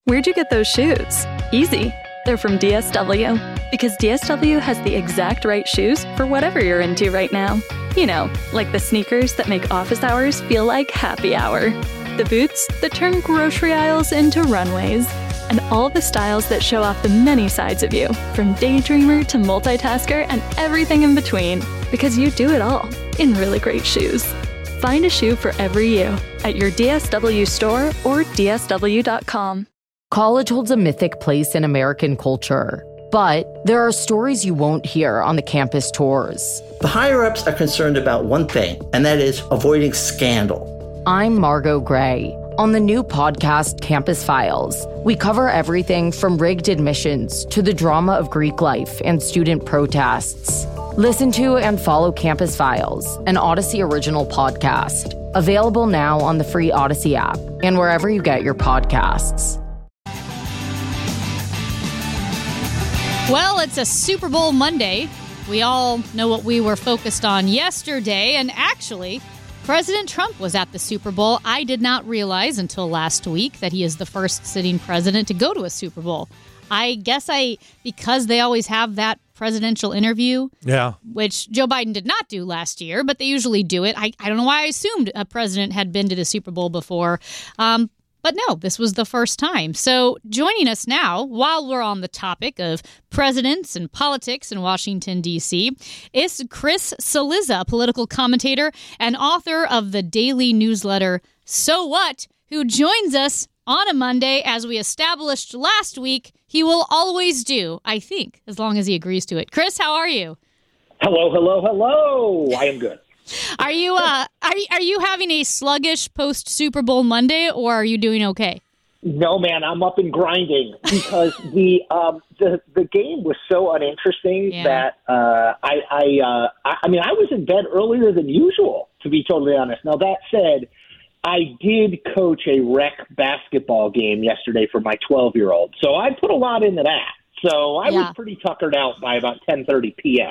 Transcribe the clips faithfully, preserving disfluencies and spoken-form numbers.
Where'd you get those shoes? Easy. They're from D S W. Because D S W has the exact right shoes for whatever you're into right now. You know, like the sneakers that make office hours feel like happy hour. The boots that turn grocery aisles into runways. And all the styles that show off the many sides of you, from daydreamer to multitasker and everything in between. Because you do it all in really great shoes. Find a shoe for every you at your D S W store or D S W dot com. College holds a mythic place in American culture, but there are stories you won't hear on the campus tours. The higher-ups are concerned about one thing, and that is avoiding scandal. I'm Margot Gray. On the new podcast, Campus Files, we cover everything from rigged admissions to the drama of Greek life and student protests. Listen to and follow Campus Files, an Odyssey original podcast. Available now on the free Odyssey app and wherever you get your podcasts. Well, it's a Super Bowl Monday. We all know what we were focused on yesterday, and actually, President Trump was at the Super Bowl. I did not realize until last week that he is the first sitting president to go to a Super Bowl. I guess I, because they always have that presidential interview, yeah, which Joe Biden did not do last year, but they usually do it. I, I don't know why I assumed a president had been to the Super Bowl before. Um, But no, this was the first time. So joining us now, while we're on the topic of presidents and politics in Washington, D C, is Chris Cillizza, political commentator and author of the daily newsletter So What, who joins us on a Monday, as we established last week. He will always do, I think, as long as he agrees to it. Chris, how are you? Hello, hello, hello. I am good. Are you uh are you, are you having a sluggish post Super Bowl Monday, or are you doing okay? No, man, I'm up and grinding because the um the the game was so uninteresting Yeah. that uh I I uh I, I mean I was in bed earlier than usual, to be totally honest. Now that said, I did coach a rec basketball game yesterday for my twelve year old, so I put a lot into that. So I Yeah. was pretty tuckered out by about ten thirty p.m.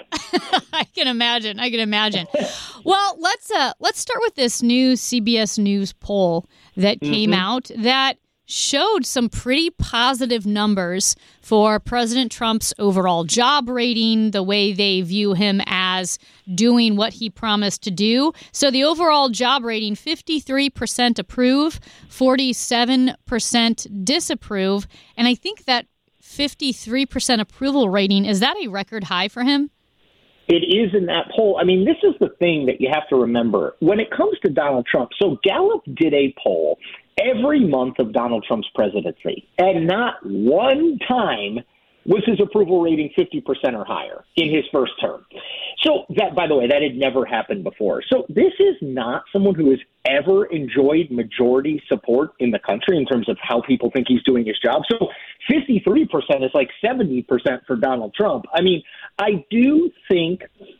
I can imagine. I can imagine. Well, let's uh, let's start with this new C B S News poll that came Mhm. out that showed some pretty positive numbers for President Trump's overall job rating, the way they view him as doing what he promised to do. So the overall job rating, fifty-three percent approve, forty-seven percent disapprove. And I think that fifty-three percent approval rating, is that a record high for him? It is in that poll. I mean, this is the thing that you have to remember. When it comes to Donald Trump, so Gallup did a poll every month of Donald Trump's presidency, and not one time was his approval rating fifty percent or higher in his first term. So that, by the way, that had never happened before. So this is not someone who has ever enjoyed majority support in the country in terms of how people think he's doing his job. So fifty-three percent is like seventy percent for Donald Trump. I mean, I do think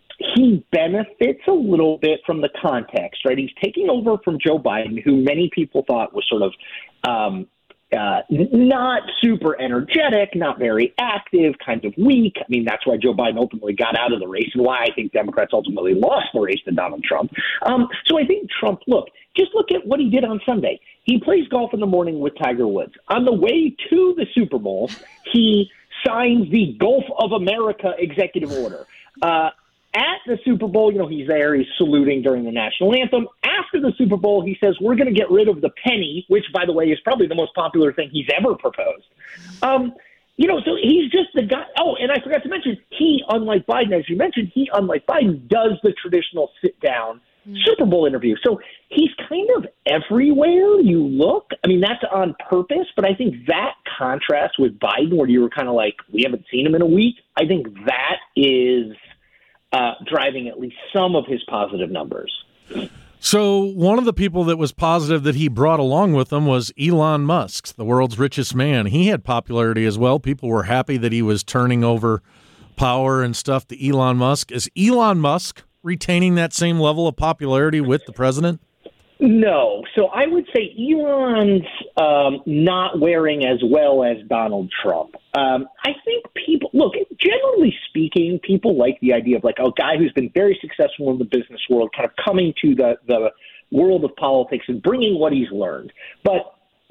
he benefits a little bit from the context, right? He's taking over from Joe Biden, who many people thought was sort of um, uh, not super energetic, not very active, kind of weak. I mean, that's why Joe Biden ultimately got out of the race and why I think Democrats ultimately lost the race to Donald Trump. Um, so I think Trump, look, just look at what he did on Sunday. He plays golf in the morning with Tiger Woods. On the way to the Super Bowl, he signs the Gulf of America executive order. Uh, At the Super Bowl, you know, he's there, he's saluting during the national anthem. After the Super Bowl, he says, we're going to get rid of the penny, which, by the way, is probably the most popular thing he's ever proposed. Um, you know, so he's just the guy. Oh, and I forgot to mention, he, unlike Biden, as you mentioned, he, unlike Biden, does the traditional sit-down mm. Super Bowl interview. So he's kind of everywhere you look. I mean, that's on purpose, but I think that contrast with Biden, where you were kind of like, we haven't seen him in a week, I think that is Uh, driving at least some of his positive numbers. So one of the people that was positive that he brought along with him was Elon Musk, the world's richest man. He had popularity as well. People were happy that he was turning over power and stuff to Elon Musk. Is Elon Musk retaining that same level of popularity with the president? No. So I would say Elon's um, not wearing as well as Donald Trump. Um, I think people, look, generally speaking, people like the idea of like a guy who's been very successful in the business world kind of coming to the, the world of politics and bringing what he's learned. But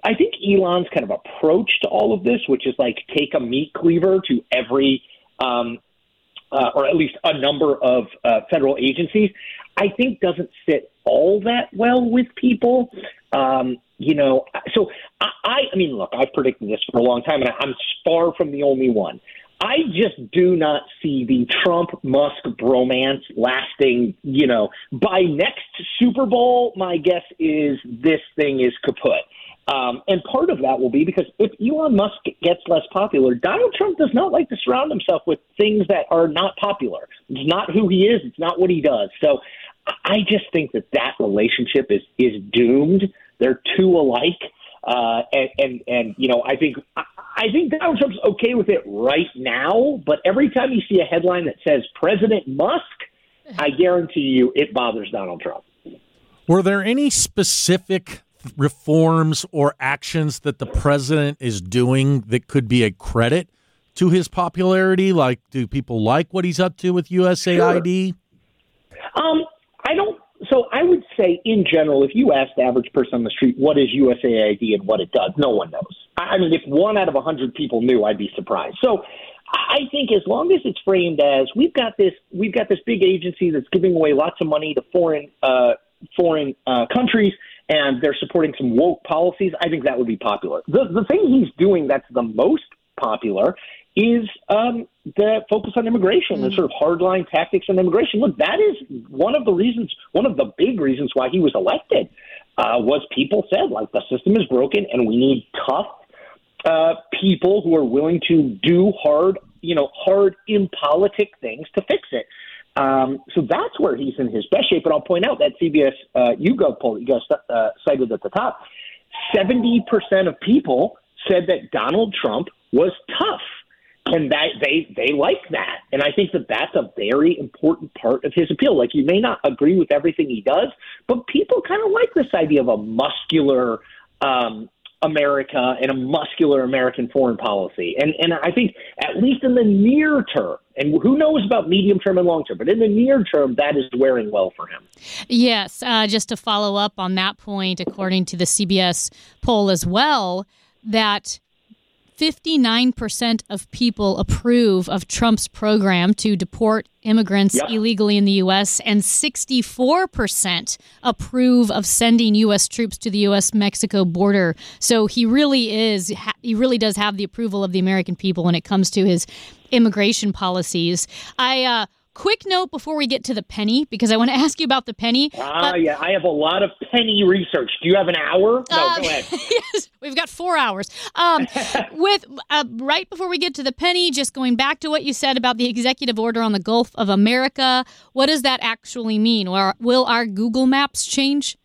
I think Elon's kind of approach to all of this, which is like take a meat cleaver to every, um, uh, or at least a number of uh, federal agencies, I think doesn't sit all that well with people. Um, you know, so I, I, I mean, look, I've predicted this for a long time, and I'm far from the only one. I just do not see the Trump-Musk bromance lasting, you know, by next Super Bowl, my guess is this thing is kaput. Um, and part of that will be because if Elon Musk gets less popular, Donald Trump does not like to surround himself with things that are not popular. It's not who he is. It's not what he does. So I just think that that relationship is, is doomed. They're too alike. Uh, and, and, and, you know, I think I think Donald Trump's okay with it right now, but every time you see a headline that says President Musk, I guarantee you it bothers Donald Trump. Were there any specific reforms or actions that the president is doing that could be a credit to his popularity? Like, do people like what he's up to with U S A I D? Sure. Um, I don't. So I would say, in general, if you ask the average person on the street what is U S A I D and what it does, no one knows. I mean, if one out of a hundred people knew, I'd be surprised. So I think as long as it's framed as we've got this, we've got this big agency that's giving away lots of money to foreign uh, foreign uh, countries, and they're supporting some woke policies, I think that would be popular. The the thing he's doing that's the most popular is um, the focus on immigration, mm-hmm. the sort of hardline tactics on immigration. Look, that is one of the reasons, one of the big reasons why he was elected, uh, was people said, like, the system is broken and we need tough uh, people who are willing to do hard, you know, hard, impolitic things to fix it. Um, so that's where he's in his best shape. But I'll point out that C B S uh, YouGov poll that you guys uh, cited at the top, seventy percent of people said that Donald Trump was tough. And that they they like that. And I think that that's a very important part of his appeal. Like, you may not agree with everything he does, but people kind of like this idea of a muscular um, America and a muscular American foreign policy. And and I think at least in the near term, and who knows about medium term and long term, but in the near term, that is wearing well for him. Yes. Uh, just to follow up on that point, according to the C B S poll as well, that fifty-nine percent of people approve of Trump's program to deport immigrants yep. illegally in the U S, and sixty-four percent approve of sending U S troops to the U S Mexico border. So he really is, he really does have the approval of the American people when it comes to his immigration policies. I, uh, Quick note before we get to the penny, because I want to ask you about the penny. Ah, uh, yeah, I have a lot of penny research. Do you have an hour? No, uh, go ahead. Yes, we've got four hours. Um, with uh, right before we get to the penny, just going back to what you said about the executive order on the Gulf of America, what does that actually mean? Or will our Google Maps change?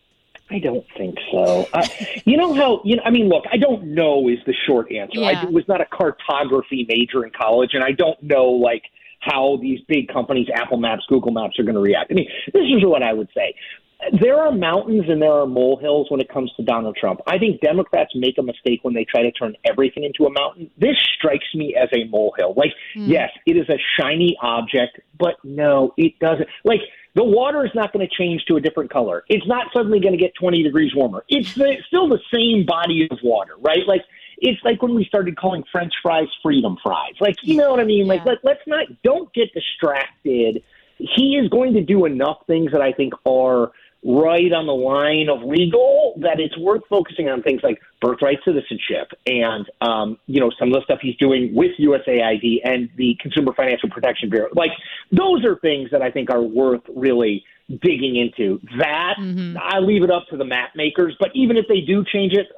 I don't think so. Uh, you know how, you know, I mean, look, I don't know is the short answer. Yeah. I was not a cartography major in college, and I don't know, like, how these big companies, Apple Maps, Google Maps, are going to react. I mean, this is what I would say. There are mountains and there are molehills when it comes to Donald Trump. I think Democrats make a mistake when they try to turn everything into a mountain. This strikes me as a molehill. Like, mm. yes, it is a shiny object, but no, it doesn't. Like, the water is not going to change to a different color. It's not suddenly going to get twenty degrees warmer. It's the, still the same body of water, right? Like, it's like when we started calling French fries freedom fries. Like, you know what I mean? Yeah. Like, let, let's not, don't get distracted. He is going to do enough things that I think are right on the line of legal that it's worth focusing on things like birthright citizenship and, um, you know, some of the stuff he's doing with U S A I D and the Consumer Financial Protection Bureau. Like, those are things that I think are worth really digging into. That, mm-hmm. I leave it up to the map makers. But even if they do change it,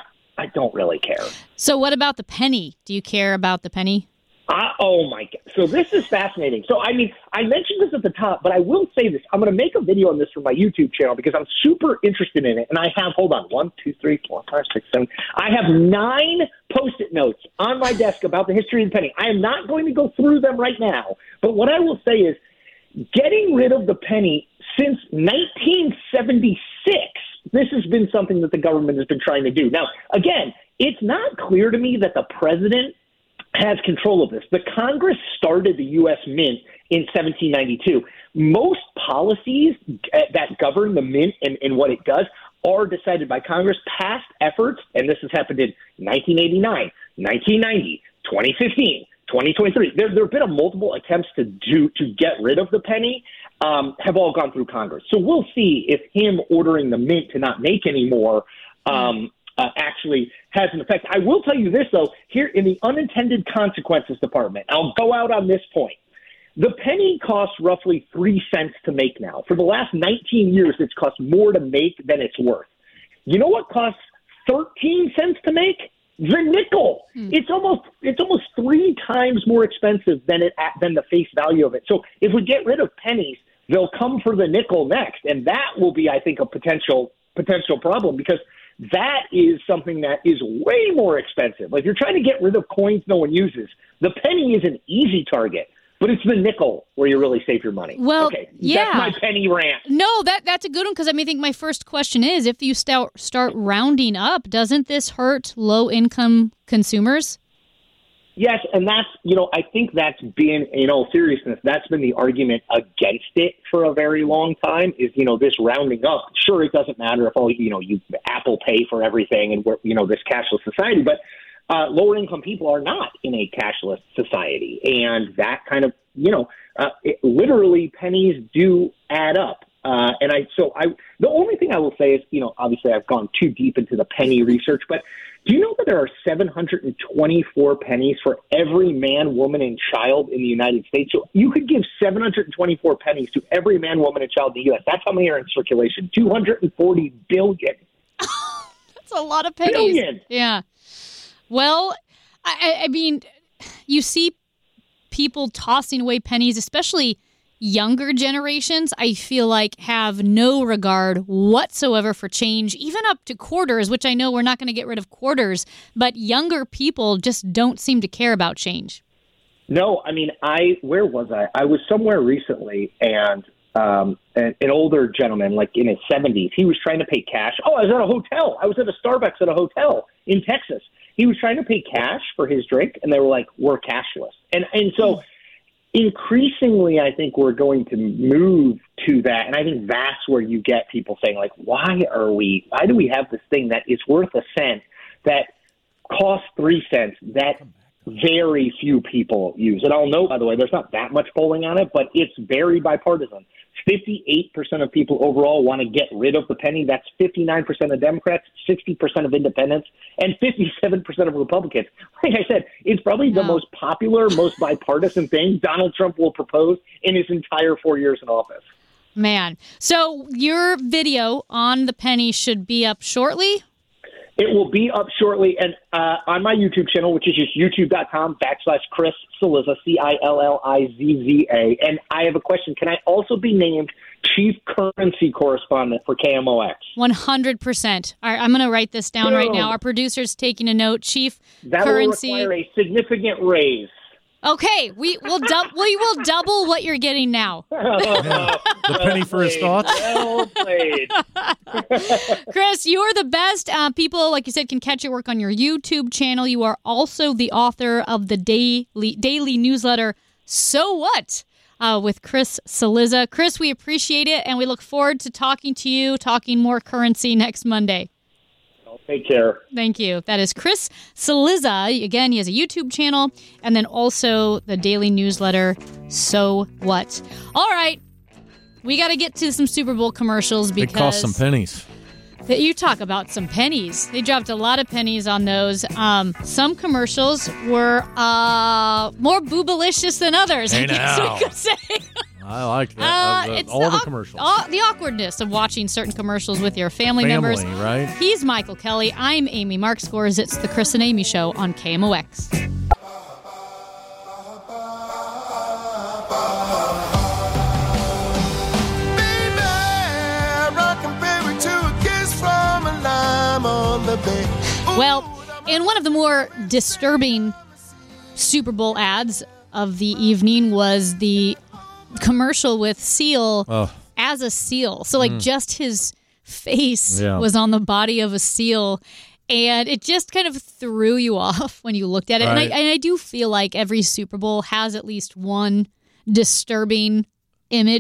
I don't really care. So what about the penny? Do you care about the penny? Uh, oh, my God. So this is fascinating. So, I mean, I mentioned this at the top, but I will say this. I'm going to make a video on this for my YouTube channel because I'm super interested in it. And I have, hold on, one, two, three, four, five, six, seven. I have nine Post-it notes on my desk about the history of the penny. I am not going to go through them right now. But what I will say is getting rid of the penny since nineteen seventy-six, this has been something that the government has been trying to do. Now, again, it's not clear to me that the president has control of this. The Congress started the U S Mint in seventeen ninety-two. Most policies that govern the mint and, and what it does are decided by Congress. Past efforts, and this has happened in nineteen eighty-nine, nineteen ninety, twenty fifteen, twenty twenty-three. There, there have been a multiple attempts to do to get rid of the penny, um, have all gone through Congress. So we'll see if him ordering the mint to not make any more um, uh, actually has an effect. I will tell you this, though, here in the unintended consequences department, I'll go out on this point. The penny costs roughly three cents to make now. For the last nineteen years, it's cost more to make than it's worth. You know what costs thirteen cents to make? The nickel. Hmm. It's almost it's almost three times more expensive than it than the face value of it. So if we get rid of pennies, they'll come for the nickel next, and that will be, I think, a potential potential problem because that is something that is way more expensive. Like, if you're trying to get rid of coins no one uses, the penny is an easy target. But it's the nickel where you really save your money. Well, okay, yeah. That's my penny rant. No, that that's a good one because I mean, I think my first question is, if you start start rounding up, doesn't this hurt low-income consumers? Yes, and that's, you know, I think that's been, in all seriousness, that's been the argument against it for a very long time is, you know, this rounding up. Sure, it doesn't matter if, all you know, you Apple Pay for everything and, we're, you know, this cashless society, but Uh, lower-income people are not in a cashless society, and that kind of, you know, uh, it, literally pennies do add up. Uh, and I, so I, the only thing I will say is, you know, obviously I've gone too deep into the penny research, but do you know that there are seven hundred twenty-four pennies for every man, woman, and child in the United States? So you could give seven hundred twenty-four pennies to every man, woman, and child in the U S. That's how many are in circulation. two hundred forty billion. That's a lot of pennies. Billion. Yeah. Well, I, I mean, you see people tossing away pennies, especially younger generations, I feel like have no regard whatsoever for change, even up to quarters, which I know we're not going to get rid of quarters, but younger people just don't seem to care about change. No, I mean, I where was I? I was somewhere recently, and um, an, an older gentleman, like in his seventies, he was trying to pay cash. Oh, I was at a hotel. I was at a Starbucks at a hotel in Texas. He was trying to pay cash for his drink, and they were like, we're cashless. And and so increasingly, I think we're going to move to that. And I think that's where you get people saying, like, why are we, why do we have this thing that is worth a cent that costs three cents that very few people use? And I'll note, by the way, there's not that much polling on it, but it's very bipartisan. fifty-eight percent of people overall want to get rid of the penny. That's fifty-nine percent of Democrats, sixty percent of independents, and fifty-seven percent of Republicans. Like I said, it's probably the wow. most popular, most bipartisan thing Donald Trump will propose in his entire four years in office. Man. So your video on the penny should be up shortly? It will be up shortly, and uh, on my YouTube channel, which is just youtube.com backslash Chris Cillizza, C I L L I Z Z A. And I have a question. Can I also be named Chief Currency Correspondent for K M O X? one hundred percent. All right, I'm going to write this down Boom. right now. Our producer's taking a note. Chief that Currency. That will require a significant raise. Okay, we will du- we will double what you're getting now. Yeah. The penny for his thoughts. Well played. Chris, you're the best. Uh, people, like you said, can catch your work on your YouTube channel. You are also the author of the daily daily newsletter, So What? Uh, with Chris Cillizza. Chris, we appreciate it, and we look forward to talking to you, talking more currency next Monday. Take care. Thank you. That is Chris Cillizza. Again, he has a YouTube channel and then also the daily newsletter, So What? All right. We got to get to some Super Bowl commercials because... They cost some pennies. You talk about some pennies. They dropped a lot of pennies on those. Um, some commercials were uh, more boobalicious than others, Hey I guess now. we could say. I like that. Uh, Uh, it's all the, the awk- commercials. aw- the awkwardness of watching certain commercials with your family, Family, members. right? He's Michael Kelly. I'm Amy Mark Scores. It's the Chris and Amy Show on K M O X. Well, in one of the more disturbing Super Bowl ads of the evening was the commercial with Seal Oh. as a seal. So, like, just his face Yeah. was on the body of a seal. And it just kind of threw you off when you looked at it. Right. And, I, and I do feel like every Super Bowl has at least one disturbing image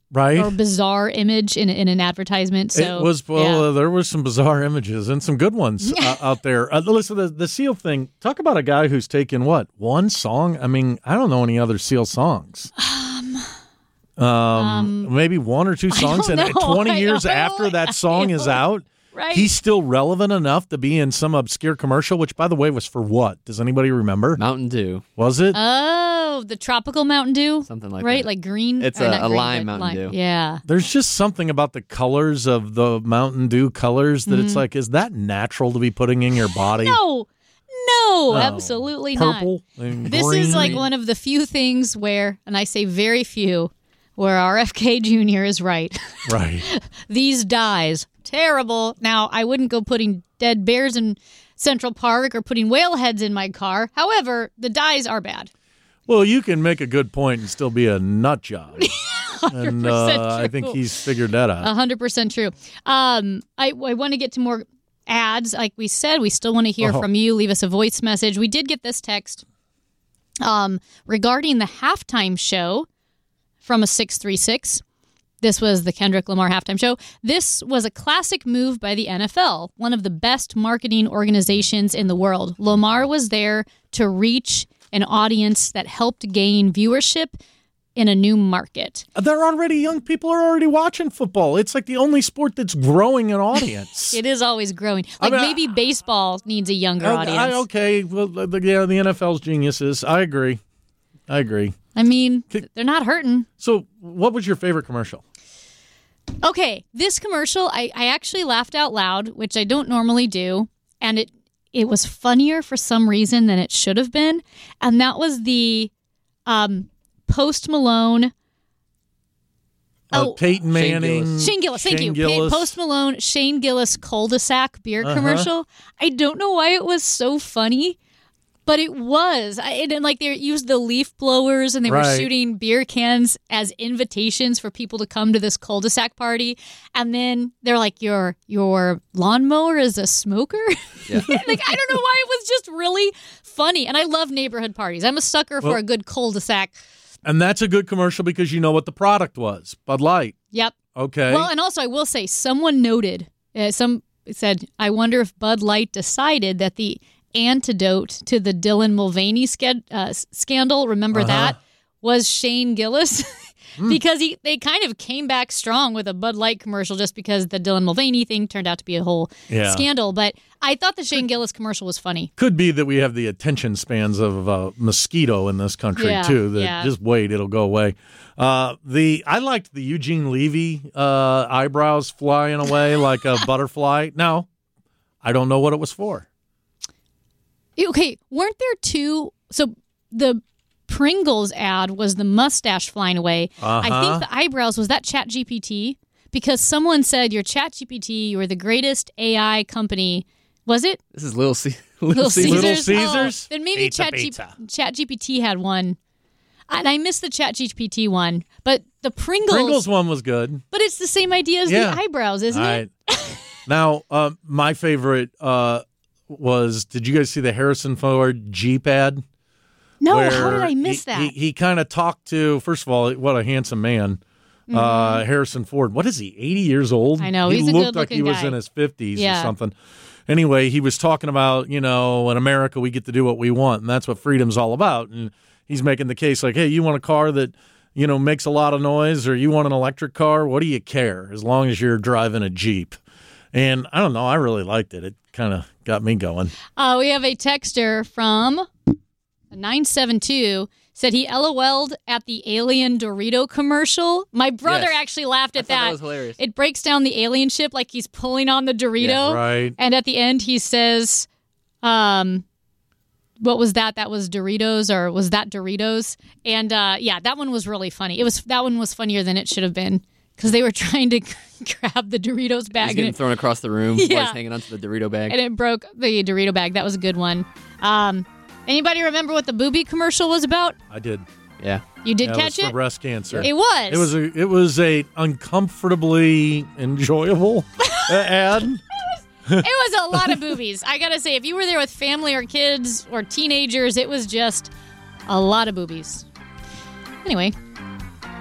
Right. or bizarre image in in an advertisement. So it was well, yeah. uh, there were some bizarre images and some good ones uh, out there. Uh, listen, the the Seal thing. Talk about a guy who's taken what one song. I mean, I don't know any other Seal songs. Um, um, um maybe one or two songs, and know. twenty I years know. after that song is out. Right. He's still relevant enough to be in some obscure commercial, which, by the way, was for what? Does anybody remember? Mountain Dew. Was it? Oh, the tropical Mountain Dew? Something like right? that. Like green? It's or a- not a green, lime but Mountain Dew. Yeah. There's just something about the colors of the Mountain Dew colors that it's like, is that natural to be putting in your body? No. No, No. absolutely not. Purple and This green. is like one of the few things where, and I say very few, where R F K Junior is right. Right. These dyes, terrible. Now, I wouldn't go putting dead bears in Central Park or putting whale heads in my car. However, the dyes are bad. Well, you can make a good point and still be a nut job. And uh, I think true. he's figured that out. one hundred percent true. Um, I, I want to get to more ads. Like we said, we still want to hear Oh. from you. Leave us a voice message. We did get this text um, regarding the halftime show from a six three six. This was the Kendrick Lamar halftime show. This was a classic move by the N F L, one of the best marketing organizations in the world. Lamar was there to reach an audience that helped gain viewership in a new market. They're already, young people are already watching football. It's like the only sport that's growing an audience. It is always growing. Like I mean, maybe baseball needs a younger I- audience. I, okay, well, the, yeah, the N F L's geniuses. I agree. I agree. I mean, Could- they're not hurting. So, what was your favorite commercial? Okay, this commercial, I, I actually laughed out loud, which I don't normally do, and it it was funnier for some reason than it should have been, and that was the um, Post Malone. Uh, Oh, Peyton Manning. Gillis. Shane Gillis, thank Shane you. Gillis. Post Malone, Shane Gillis cul-de-sac beer Uh-huh. commercial. I don't know why it was so funny, but it was. I, and like they used the leaf blowers and they were Right. shooting beer cans as invitations for people to come to this cul-de-sac party. And then they're like, your your lawnmower is a smoker? Yeah. Like, I don't know why it was just really funny. And I love neighborhood parties. I'm a sucker for Well- a good cul-de-sac. And that's a good commercial because you know what the product was. Bud Light. Yep. Okay. Well, and also I will say, someone noted, uh, some said, I wonder if Bud Light decided that the antidote to the Dylan Mulvaney sca- uh, s- scandal, remember Uh-huh. that, was Shane Gillis? Because he they kind of came back strong with a Bud Light commercial just because the Dylan Mulvaney thing turned out to be a whole Yeah. scandal. But I thought the Shane Gillis commercial was funny. Could be that we have the attention spans of a mosquito in this country Yeah, too. That yeah. just wait, it'll go away. Uh, the I liked the Eugene Levy uh, eyebrows flying away like a butterfly. Now, I don't know what it was for. Okay, weren't there two? So the Pringles ad was the mustache flying away. I Uh-huh. think the eyebrows was that Chat G P T because someone said you're Chat G P T, you were the greatest A I company. Was it This is Little, C- Little, Little Caesars. Caesars? Little Caesars? Oh, then maybe Pizza, Chat, G- pizza. Chat G P T had one. And I missed the Chat G P T one, but the Pringles, Pringles one was good. but it's the same idea as Yeah. the eyebrows, isn't All it? right. Now, um, my favorite uh, was, did you guys see the Harrison Ford Jeep ad? No, where how did I miss he, that? He, he kind of talked to, first of all, what a handsome man, uh, Harrison Ford. What is he, eighty years old? Mm-hmm. I know, He he's a looked like he good-looking was guy. in his fifties Yeah. or something. Anyway, he was talking about, you know, in America, we get to do what we want, and that's what freedom's all about. And he's making the case like, hey, you want a car that, you know, makes a lot of noise, or you want an electric car? What do you care as long as you're driving a Jeep? And I don't know, I really liked it. It kind of got me going. Uh, we have a texter from nine seven two said he LOL'd at the alien Dorito commercial. My brother Yes. actually laughed I at thought that that. was hilarious. It breaks down the alien ship like he's pulling on the Dorito. Right. And at the end he says, um, what was that? That was Doritos, or was that Doritos? And uh, yeah, that one was really funny. It was that one was funnier than it should have been because they were trying to grab the Doritos He's bag and getting it, thrown across the room while Yeah. he's hanging onto the Dorito bag. and it broke the Dorito bag. That was a good one. Um, anybody remember what the Booby commercial was about? I did. yeah. You did Yeah, catch it was it? for breast cancer. It was. It was a it was a uncomfortably enjoyable uh, ad. It was a lot of boobies. I gotta say, if you were there with family or kids or teenagers, it was just a lot of boobies. Anyway,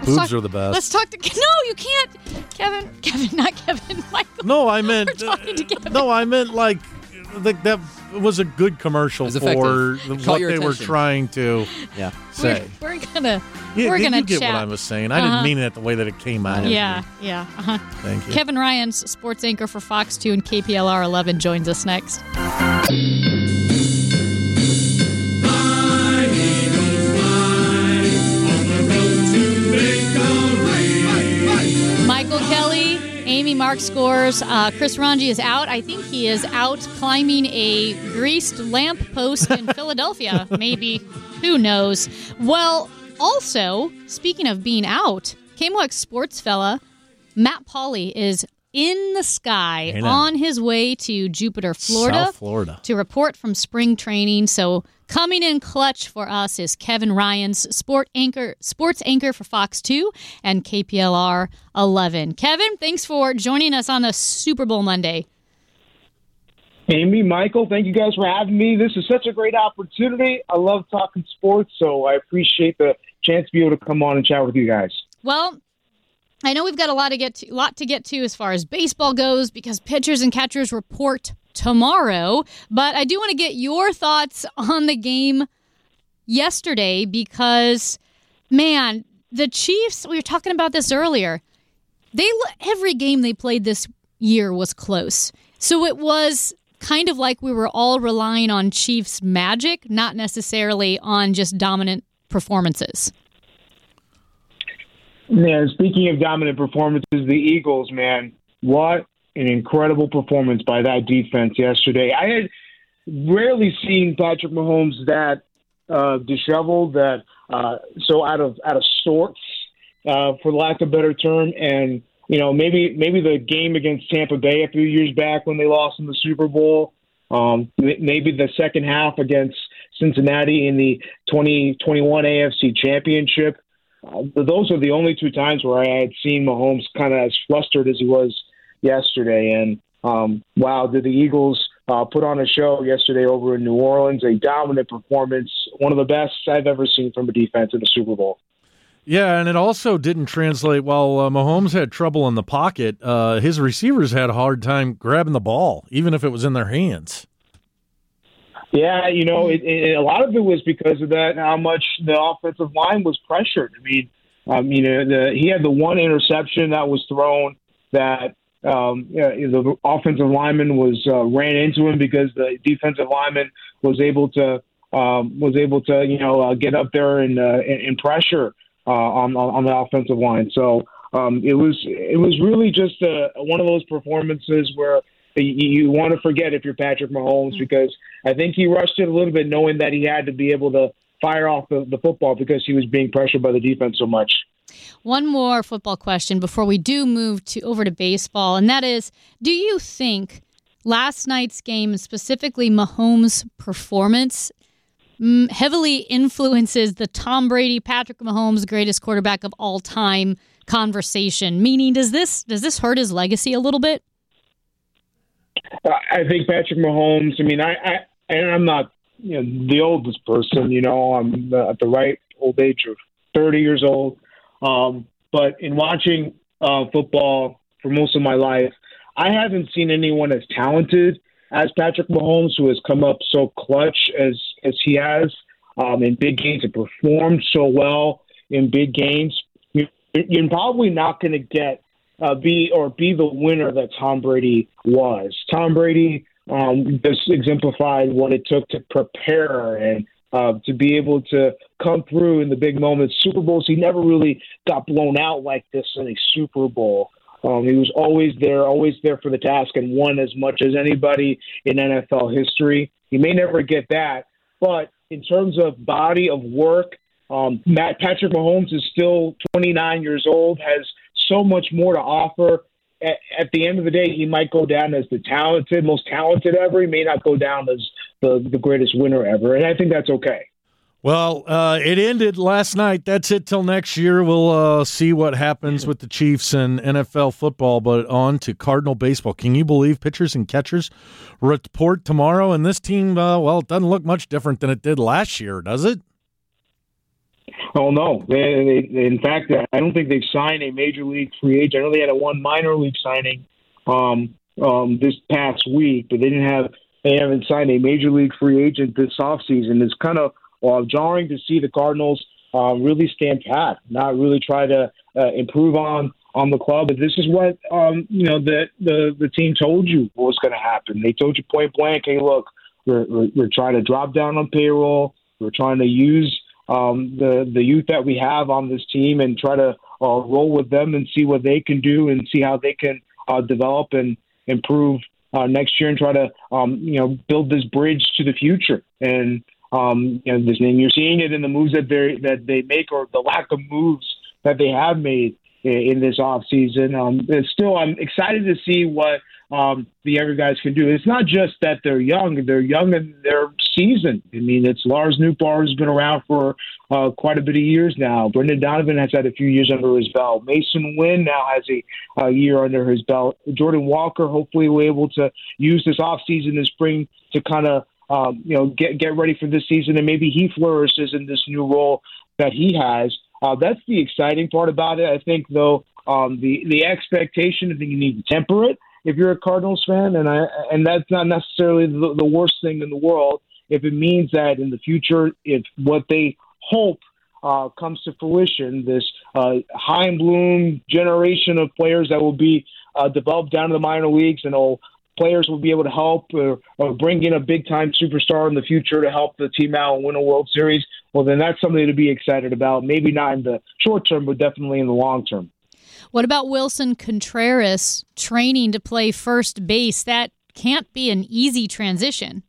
Boobs talk, are the best. Let's talk to. No, you can't, Kevin. Kevin, not Kevin. Michael. No, I meant. We're talking to Kevin. No, I meant like, like that was a good commercial was for effective. what your they were attention. trying to Yeah. say. We're, we're gonna. Yeah, we're you gonna get chat. what I was saying. I Uh-huh. didn't mean it the way that it came out. Yeah, yeah. Uh-huh. Thank you. Kevin Ryan's sports anchor for Fox two and K P L R eleven joins us next. Michael Kelly, Amy Mark scores. Uh, Chris Ranji is out. I think he is out climbing a greased lamp post in Philadelphia. Maybe. Who knows? Well, also, speaking of being out, K M O X sports fella Matt Pauley is in the sky Hey, now. on his way to Jupiter, Florida, South Florida. to report from spring training. So coming in clutch for us is Kevin Ryan's sport anchor, sports anchor for Fox two and K P L R eleven. Kevin, thanks for joining us on a Super Bowl Monday. Amy, Michael, thank you guys for having me. This is such a great opportunity. I love talking sports, so I appreciate the chance to be able to come on and chat with you guys. Well, I know we've got a lot to get to, lot to get to as far as baseball goes because pitchers and catchers report tomorrow. But I do want to get your thoughts on the game yesterday because, man, the Chiefs. We were talking about this earlier. They every game they played this year was close, so it was kind of like we were all relying on Chiefs magic, not necessarily on just dominant performances. Yeah, speaking of dominant performances, the Eagles, man, what an incredible performance by that defense yesterday. I had rarely seen Patrick Mahomes that uh, disheveled, that uh, so out of out of sorts, uh, for lack of a better term. And you know, maybe maybe the game against Tampa Bay a few years back when they lost in the Super Bowl, um, maybe the second half against Cincinnati in the twenty twenty-one A F C Championship. Uh, those are the only two times where I had seen Mahomes kind of as flustered as he was yesterday. And um, wow, did the Eagles uh, put on a show yesterday over in New Orleans? A dominant performance, one of the best I've ever seen from a defense in the Super Bowl. Yeah, and it also didn't translate. While uh, Mahomes had trouble in the pocket, uh, his receivers had a hard time grabbing the ball, even if it was in their hands. Yeah, you know, it, it, a lot of it was because of that, how much the offensive line was pressured. I mean, um, you know, the, he had the one interception that was thrown that um, you know, the offensive lineman was uh, ran into him because the defensive lineman was able to um, was able to you know uh, get up there and uh, and, and pressure uh, on on the offensive line. So um, it was it was really just a, one of those performances where you, you want to forget if you're Patrick Mahomes, because I think he rushed it a little bit knowing that he had to be able to fire off the, the football because he was being pressured by the defense so much. One more football question before we do move to over to baseball, and that is, do you think last night's game, specifically Mahomes' performance, mm, heavily influences the Tom Brady, Patrick Mahomes, greatest quarterback of all time conversation? Meaning, does this does this hurt his legacy a little bit? I think Patrick Mahomes, I mean, I, I and I'm not you know, the oldest person, you know, I'm at the right old age of thirty years old. Um, but in watching uh, football for most of my life, I haven't seen anyone as talented as Patrick Mahomes, who has come up so clutch as, as he has um, in big games and performed so well in big games. You, you're probably not going to get Uh, be or be the winner that Tom Brady was. Tom Brady um, just exemplified what it took to prepare and uh, to be able to come through in the big moments. Super Bowls, he never really got blown out like this in a Super Bowl. Um, he was always there, always there for the task, and won as much as anybody in N F L history. He may never get that, but in terms of body of work, um, Matt Patrick Mahomes is still twenty-nine years old, has so much more to offer. At, at the end of the day, he might go down as the talented, most talented ever. He may not go down as the, the greatest winner ever, and I think that's okay. Well, uh, it ended last night. That's it till next year. We'll uh, see what happens with the Chiefs and N F L football, but on to Cardinal baseball. Can you believe pitchers and catchers report tomorrow? And this team, uh, well, it doesn't look much different than it did last year, does it? Oh no! They, they, in fact, I don't think they've signed a major league free agent. I know they had a one minor league signing um, um, this past week, but they didn't have. They haven't signed a major league free agent this offseason. It's kind of uh, jarring to see the Cardinals uh, really stand pat, not really try to uh, improve on on the club. But this is what um, you know the, the the team told you what was going to happen. They told you point blank, "Hey, look, we're, we're we're trying to drop down on payroll. We're trying to use." Um, the the youth that we have on this team and try to uh, roll with them and see what they can do and see how they can uh, develop and improve uh, next year and try to um, you know build this bridge to the future. And um, you know, this, and you're seeing it in the moves that they that they make or the lack of moves that they have made in, in this offseason. Um, still, I'm excited to see what um, the younger guys can do. It's not just that they're young; they're young and they're seasoned. I mean, it's Lars Nootbaar who's been around for uh, quite a bit of years now. Brendan Donovan has had a few years under his belt. Mason Wynn now has a, a year under his belt. Jordan Walker hopefully will be able to use this offseason this spring to kind of um, you know get get ready for this season, and maybe he flourishes in this new role that he has. Uh, that's the exciting part about it. I think, though, um, the the expectation, I think you need to temper it if you're a Cardinals fan, and I and that's not necessarily the, the worst thing in the world if it means that in the future, if what they hope uh, comes to fruition, this uh, high and bloom generation of players that will be uh, developed down to the minor leagues, and all players will be able to help or, or bring in a big-time superstar in the future to help the team out and win a World Series, well, then that's something to be excited about. Maybe not in the short term, but definitely in the long term. What about Wilson Contreras training to play first base? That can't be an easy transition.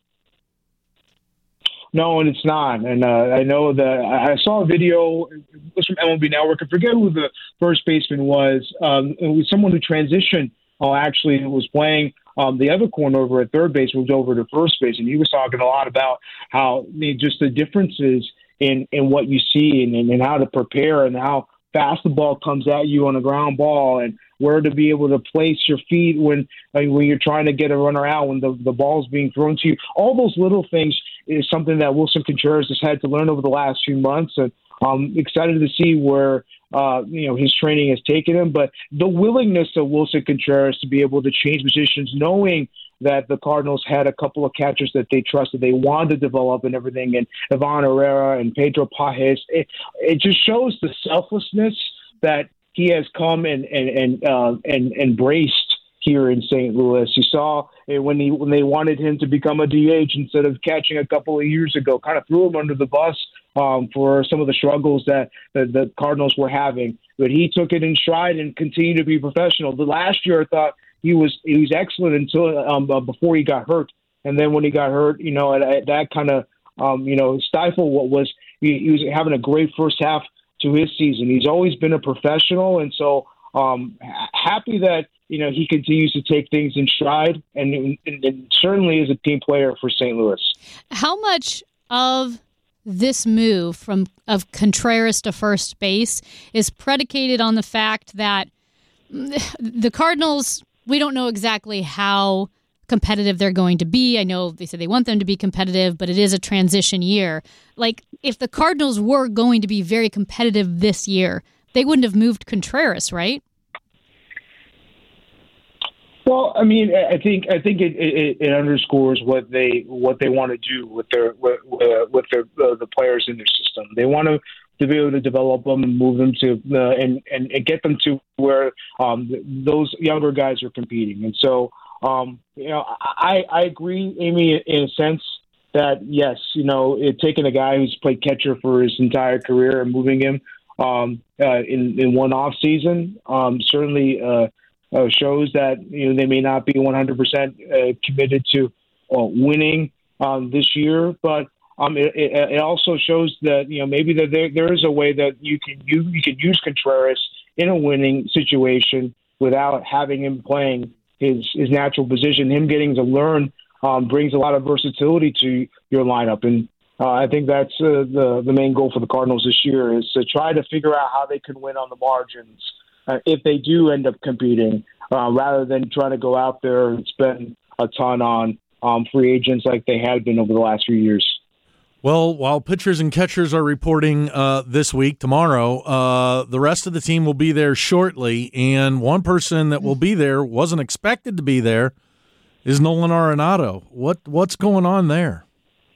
No, and it's not. And uh, I know that I saw a video. It was from M L B Network. I forget who the first baseman was. Um, it was someone who transitioned. Oh, actually, who was playing um, the other corner over at third base, moved over to first base, and he was talking a lot about how I mean, just the differences in, in what you see and, and how to prepare and how fast the ball comes at you on a ground ball and where to be able to place your feet when like, when you're trying to get a runner out, when the, the ball's being thrown to you. All those little things is something that Wilson Contreras has had to learn over the last few months. And I'm excited to see where uh, you know his training has taken him. But the willingness of Wilson Contreras to be able to change positions, knowing that the Cardinals had a couple of catchers that they trusted, they wanted to develop and everything, and Ivan Herrera and Pedro Pajes, it, it just shows the selflessness that he has come and and and, uh, and embraced here in Saint Louis. You saw when he when they wanted him to become a D H instead of catching a couple of years ago, kind of threw him under the bus um, for some of the struggles that, that the Cardinals were having. But he took it in stride and continued to be professional. The last year, I thought he was he was excellent until um, uh, before he got hurt, and then when he got hurt, you know, that, that kind of um, you know stifled what was he, he was having a great first half to his season. He's always been a professional, and so um, happy that you know he continues to take things in stride, and, and, and certainly is a team player for Saint Louis. How much of this move from of Contreras to first base is predicated on the fact that the Cardinals, we don't know exactly how competitive they're going to be. I know they said they want them to be competitive, but it is a transition year. Like, if the Cardinals were going to be very competitive this year, they wouldn't have moved Contreras, right? Well, I mean, I think I think it, it, it underscores what they what they want to do with their with, with their uh, the players in their system. They want to, to be able to develop them and move them to uh, and, and and get them to where um, those younger guys are competing. And so, um, you know, I I agree, Amy, in a sense that yes, you know, it, taking a guy who's played catcher for his entire career and moving him um, uh, in in one off season um, certainly. Uh, Uh, shows that you know they may not be one hundred percent uh, committed to uh, winning um, this year, but um, it, it, it also shows that you know maybe that there, there is a way that you can you, you can use Contreras in a winning situation without having him playing his his natural position. Him getting to learn um, brings a lot of versatility to your lineup, and uh, I think that's uh, the the main goal for the Cardinals this year is to try to figure out how they can win on the margins. Uh, if they do end up competing, uh, rather than trying to go out there and spend a ton on um, free agents like they had been over the last few years. Well, while pitchers and catchers are reporting uh, this week, tomorrow, uh, the rest of the team will be there shortly, and one person that will be there, wasn't expected to be there, is Nolan Arenado. What What's going on there?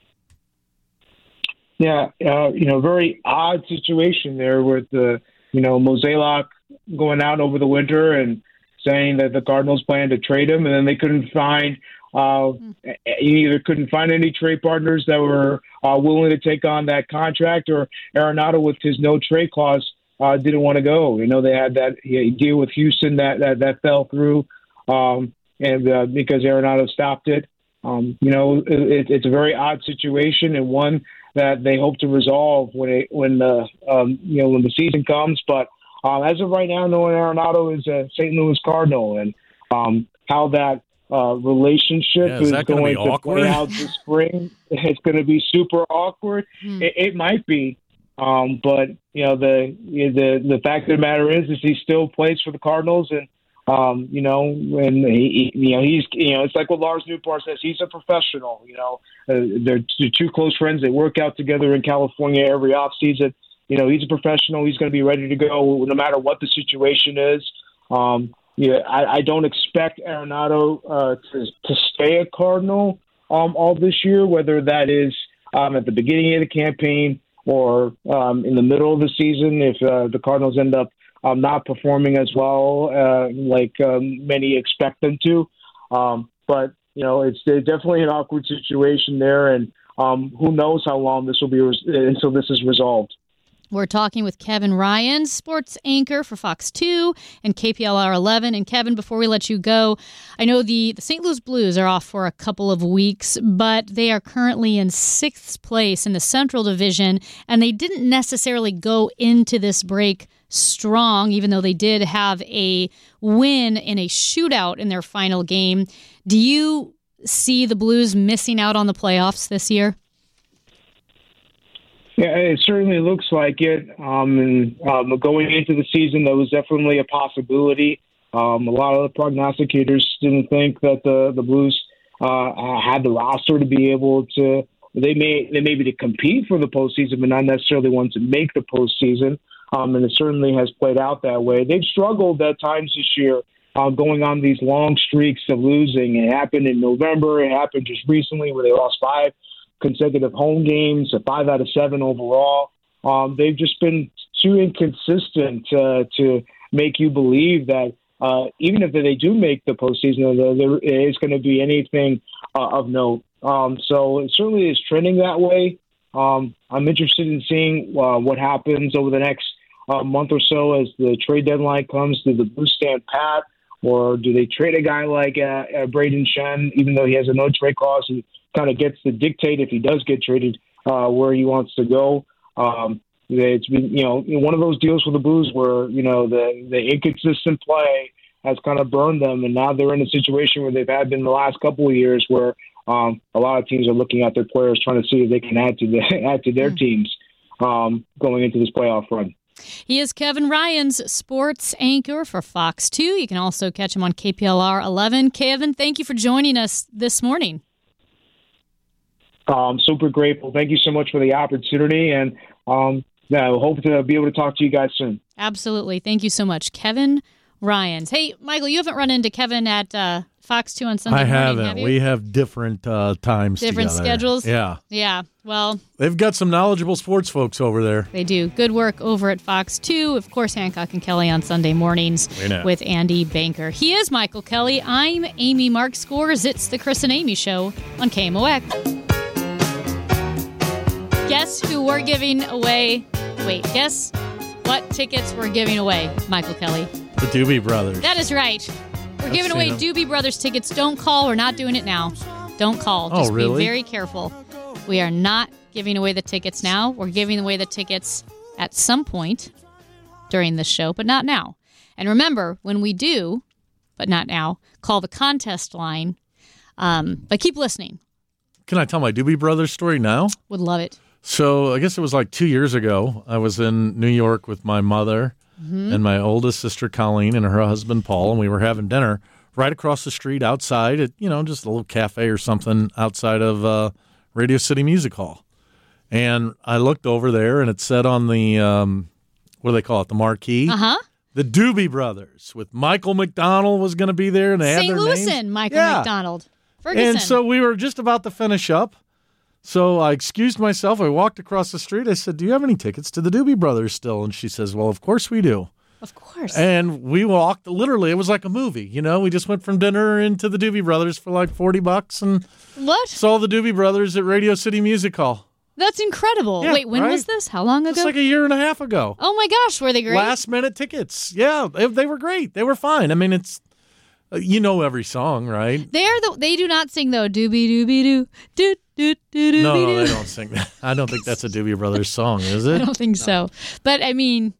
Yeah, uh, you know, very odd situation there with the, you know, Mozeliak going out over the winter and saying that the Cardinals plan to trade him, and then they couldn't find Uh, he either couldn't find any trade partners that were uh, willing to take on that contract, or Arenado, with his no trade clause, uh, didn't want to go. You know, they had that yeah, deal with Houston that that, that fell through, um, and uh, because Arenado stopped it. Um, you know, it, it's a very odd situation, and one that they hope to resolve when it, when the um, you know when the season comes. But uh, as of right now, Nolan Arenado is a Saint Louis Cardinal, and um, how that Uh, relationship yeah, is, is be going to awkward? play out this spring. It's going to be super awkward. Hmm. It, it might be, um, but you know the the the fact of the matter is, is he still plays for the Cardinals, and um, you know, and he, you know he's you know it's like what Lars Newbar says. He's a professional. You know, uh, they're two close friends. They work out together in California every off season. You know, he's a professional. He's going to be ready to go no matter what the situation is. Um, Yeah, I, I don't expect Arenado uh, to, to stay a Cardinal um, all this year, whether that is um, at the beginning of the campaign or um, in the middle of the season if uh, the Cardinals end up um, not performing as well uh, like um, many expect them to. Um, but, you know, it's definitely an awkward situation there, and um, who knows how long this will be res- until this is resolved. We're talking with Kevin Ryan, sports anchor for Fox two and K P L R eleven. And Kevin, before we let you go, I know the, the Saint Louis Blues are off for a couple of weeks, but they are currently in sixth place in the Central Division, and they didn't necessarily go into this break strong, even though they did have a win in a shootout in their final game. Do you see the Blues missing out on the playoffs this year? Yeah, it certainly looks like it. Um, and um, going into the season, that was definitely a possibility. Um, a lot of the prognosticators didn't think that the the Blues uh, had the roster to be able to. They may they maybe to compete for the postseason, but not necessarily want to make the postseason. Um, and it certainly has played out that way. They've struggled at times this year, uh, going on these long streaks of losing. It happened in November. It happened just recently where they lost five consecutive home games, a five out of seven overall. Um, they've just been too inconsistent uh, to make you believe that uh, even if they do make the postseason, there, there is going to be anything uh, of note. Um, so it certainly is trending that way. Um, I'm interested in seeing uh, what happens over the next uh, month or so as the trade deadline comes. Do the Blues stand pat, or do they trade a guy like uh, uh, Braden Shen, even though he has a no trade clause? He kind of gets to dictate if he does get traded uh, where he wants to go. Um, it's been, you know, one of those deals for the Blues where, you know, the, the inconsistent play has kind of burned them, and now they're in a situation where they've had been the last couple of years where um, a lot of teams are looking at their players, trying to see if they can add to the, add to their teams um, going into this playoff run. He is Kevin Ryan's sports anchor for Fox two. You can also catch him on K P L R eleven. Kevin, thank you for joining us this morning. Um, super grateful. Thank you so much for the opportunity, and um, yeah, I hope to be able to talk to you guys soon. Absolutely. Thank you so much, Kevin Ryans. Hey, Michael, you haven't run into Kevin at uh, Fox two on Sunday I morning, haven't. have you? We have different uh, times Different together. schedules? Yeah. Yeah, well, They've got some knowledgeable sports folks over there. they do. Good work over at Fox two. Of course, Hancock and Kelly on Sunday mornings We know. with Andy Banker. He is Michael Kelly. I'm Amy Mark Scores. It's the Chris and Amy Show on K M O X. Guess who we're giving away? Wait, guess what tickets we're giving away, Michael Kelly? The Doobie Brothers. That is right. We're I've giving seen away them. Doobie Brothers tickets. Don't call. We're not doing it now. Don't call. Oh, Just really? be very careful. We are not giving away the tickets now. We're giving away the tickets at some point during this show, but not now. And remember, when we do, but not now, call the contest line. Um, but keep listening. Can I tell my Doobie Brothers story now? Would love it. So I guess it was like two years ago. I was in New York with my mother Mm-hmm. and my oldest sister Colleen and her husband Paul, and we were having dinner right across the street outside at, you know, just a little cafe or something outside of uh, Radio City Music Hall. And I looked over there, and it said on the, um, what do they call it, the marquee? Uh-huh. The Doobie Brothers with Michael McDonald was going to be there. And they had Saint their Louisan, names. Michael Yeah. McDonald. Ferguson. And so we were just about to finish up. So I excused myself. I walked across the street. I said, do you have any tickets to the Doobie Brothers still? And she says, well, of course we do. Of course. And we walked, literally, it was like a movie. You know, we just went from dinner into the Doobie Brothers for like forty bucks and What? saw the Doobie Brothers at Radio City Music Hall. That's incredible. Yeah, Wait, when right? was this? How long ago? It's like a year and a half ago. Oh my gosh, were they great? Last minute tickets. Yeah, they, they were great. They were fine. I mean, it's, uh, you know every song, right? They are the. They do not sing though. Doobie doobie doo doo doo doo doo. No, no, they don't sing that. I don't think that's a Doobie Brothers song, is I it? don't think so. But I mean,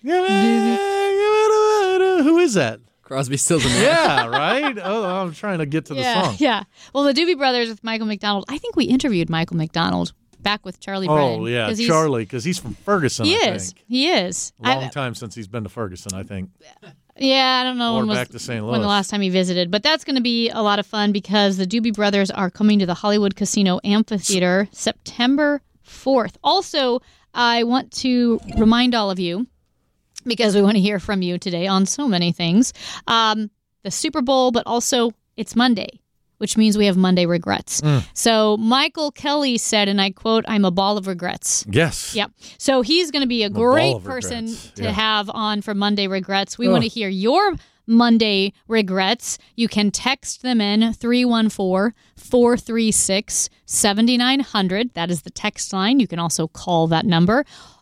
Who is that? Crosby, Stills, and Nash. Yeah, right? Oh, I'm trying to get to the yeah, song. yeah. Well, the Doobie Brothers with Michael McDonald. I think we interviewed Michael McDonald back with Charlie Brennan. Oh, yeah, 'cause he's- Charlie, because he's from Ferguson, He I is. think. He is. Long I- time since he's been to Ferguson, I think. Yeah, I don't know Or when was back to Saint when the Louis. last time he visited, but that's going to be a lot of fun because the Doobie Brothers are coming to the Hollywood Casino Amphitheater September fourth. Also, I want to remind all of you, because we want to hear from you today on so many things, um, the Super Bowl, but also it's Monday, which means we have Monday regrets. Mm. So Michael Kelly said, and I quote, "I'm a ball of regrets." Yes. Yep. So he's going to be a I'm a ball great of person regrets. to Yeah. have on for Monday Regrets. We Ugh. want to hear your Monday Regrets. You can text them in three one four, four three six, seven nine zero zero. That is the text line. You can also call that number.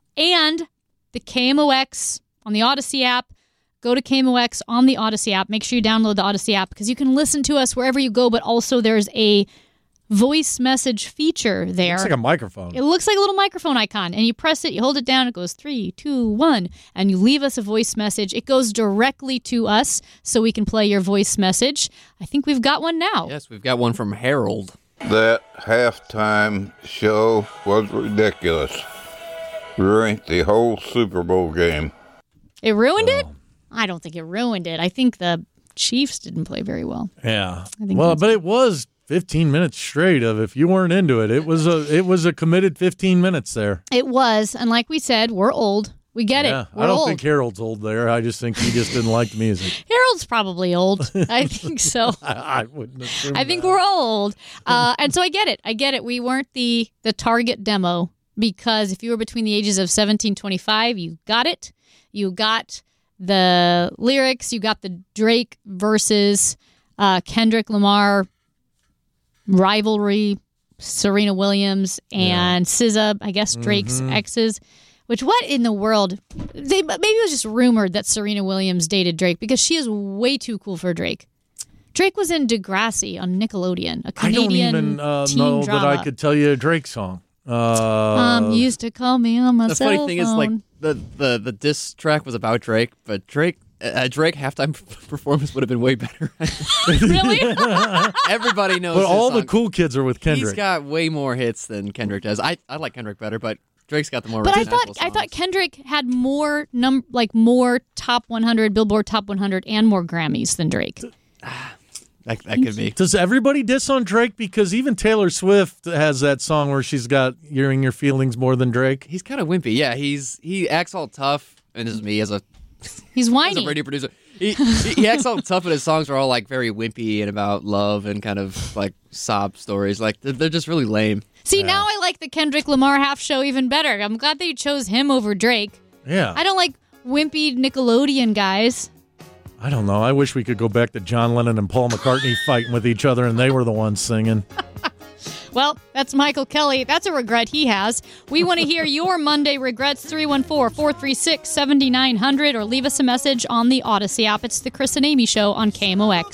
And the K M O X on the Odyssey app. Go to K M O X on the Odyssey app. Make sure you download the Odyssey app because you can listen to us wherever you go, but also there's a voice message feature there. Looks like a microphone. It looks like a little microphone icon, and you press it, you hold it down, it goes three, two, one, and you leave us a voice message. It goes directly to us, so we can play your voice message. I think we've got one now. Yes, we've got one from Harold. That halftime show was ridiculous. Ruined the whole Super Bowl game. It ruined it? I don't think it ruined it. I think the Chiefs didn't play very well. Yeah. I think Well, that's- but it was fifteen minutes straight of if you weren't into it, it was a it was a committed fifteen minutes there. It was, and like we said, we're old. We get Yeah. it. We're I don't old. think Harold's old there. I just think he just didn't like the music. Harold's probably old. I think so. I, I wouldn't assume I think that. we're old. Uh, and so I get it. I get it. We weren't the, the target demo because if you were between the ages of seventeen and twenty-five, you got it. You got the lyrics. You got the Drake versus uh, Kendrick Lamar rivalry, Serena Williams and S Z A, I guess Drake's Mhm. exes. Which, what in the world? They, maybe it was just rumored that Serena Williams dated Drake because she is way too cool for Drake. Drake was in Degrassi on Nickelodeon, a I Canadian don't even uh, teen know drama. that I could tell you a Drake song. Uh, um, you used to call me on my The cell funny thing is, like phone. the, the the diss track was about Drake, but Drake a Drake halftime performance would have been way better. Really? Everybody knows. but his all the song. cool kids are with Kendrick. He's got way more hits than Kendrick does. I, I like Kendrick better, but Drake's got the more. But I recognizable thought I thought songs. Kendrick had more num like more top one hundred, Billboard top one hundred, and more Grammys than Drake. that, that could be. Does everybody diss on Drake? Because even Taylor Swift has that song where she's got "You're in Your Feelings" more than Drake. He's kind of wimpy. Yeah, he's he acts all tough, and this is me as a He's as whiny. a radio producer. He, he he acts all tough, but his songs are all like very wimpy and about love and kind of like sob stories. Like they're, they're just really lame. See, now I like the Kendrick Lamar half show even better. I'm glad that you chose him over Drake. Yeah. I don't like wimpy Nickelodeon guys. I don't know. I wish we could go back to John Lennon and Paul McCartney fighting with each other, and they were the ones singing. Well, that's Michael Kelly. That's a regret he has. We want to hear your Monday regrets. three one four, four three six, seven nine zero zero or leave us a message on the Odyssey app. It's the Chris and Amy Show on K M O X.